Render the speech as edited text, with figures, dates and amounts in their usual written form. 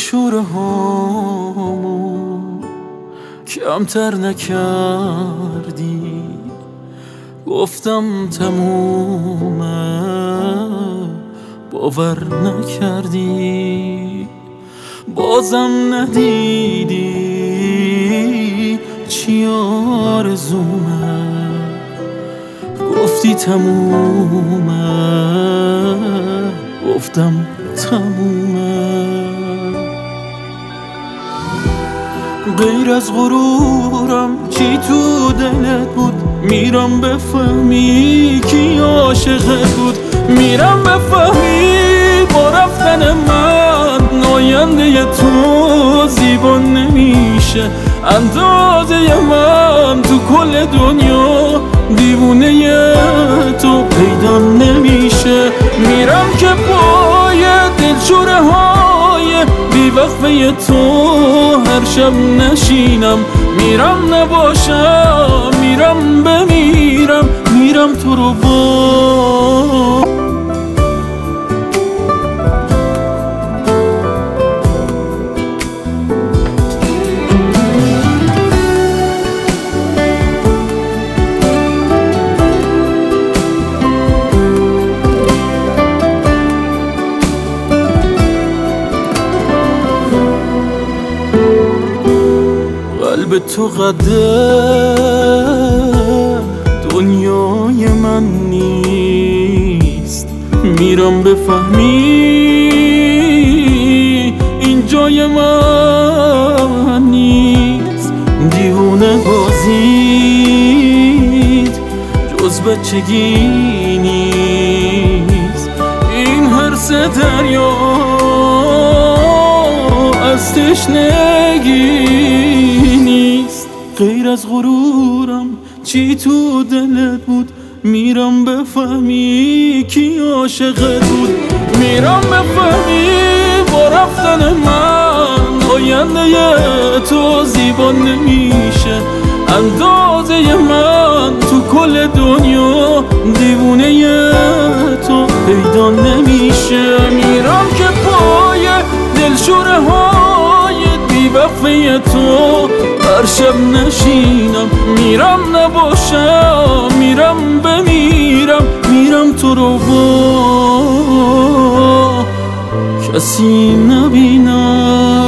دلشوره هامو کمتر نکردی، گفتم تمومه باور نکردی، بازم ندیدی چی آرزومه، گفتی تمومه گفتم تمومه. غیر از غرورم چی تو دلت بود؟ میرم بفهمی کی عاشقت بود، میرم بفهمی با رفتن من آینده تو زیبا نمیشه، اندازه من تو کل دنیا دیوونه تو پیدا نمیشه. میرم که پای دلشوره های بیوقفه تو هر شب نشینم، میرم نباشم میرم بمیرم، میرم تو رو با قلب تو قده دنیای من نیست، میرم بفهمی این جای من نیست، دیوونه بازید جز بچگی نیست، این حرص دریا از تشنگی نیست. غیر از غرورم چی تو دلت بود؟ میرم بفهمی کی عاشقت بود، میرم بفهمی با رفتن من آینده تو زیبا نمیشه، اندازه من تو کل دنیا دیوونه تو پیدا نمیشه. میرم که پای دلشوره های بیوقفه تو هر شب نشینم، میرم نباشم میرم بمیرم، میرم تو رو با کسی نبینم.